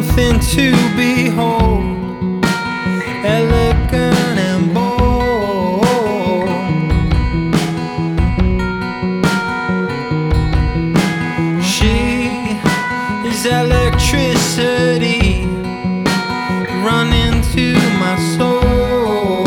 something to behold, elegant and bold. She is electricity running to my soul.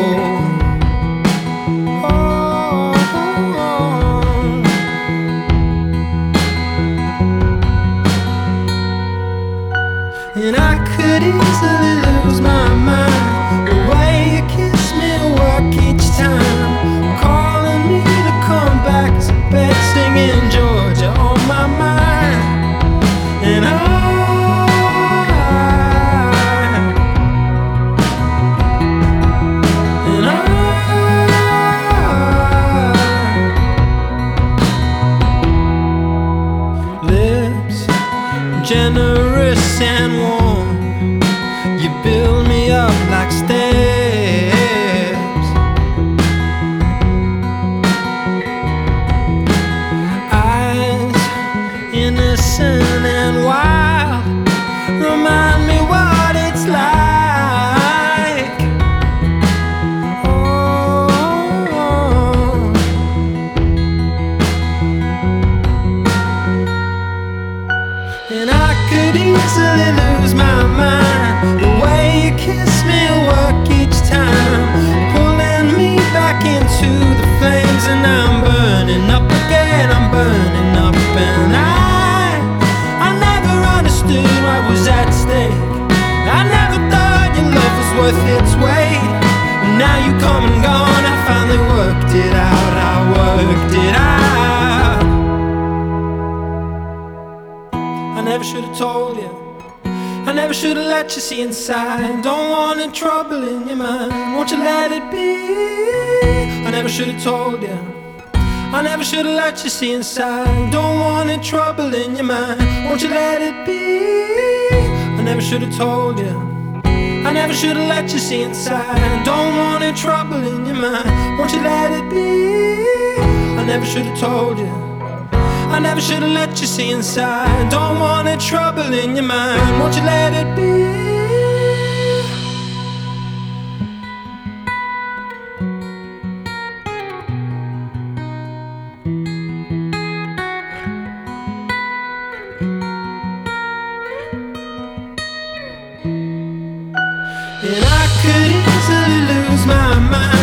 And I could easily lose my mind, the way you kiss me work each time, calling me to come back to bed, singing Georgia on my mind. And I lips generous and warm, you build me up like steps. Eyes innocent and wild, remind me what it's like. Oh, and I could easily lose my mind, the way you kiss me work each time, pulling me back into the flames. And I'm burning up again, I'm burning up. And I never understood what was at stake. I never thought your love was worth its weight. And now you come and gone, I finally worked it out, I worked it out. I never should have told you, I never should have let you see inside. Don't want any trouble in your mind, won't you let it be? I never should have told you, I never should have let you see inside. Don't want any trouble in your mind, won't you let it be? I never should have told you, I never should have let you see inside. Don't want any trouble in your mind, won't you let it be? I never should have told you, I never should have let you see inside. Don't want any trouble in your mind, won't you let it be? And I could easily lose my mind,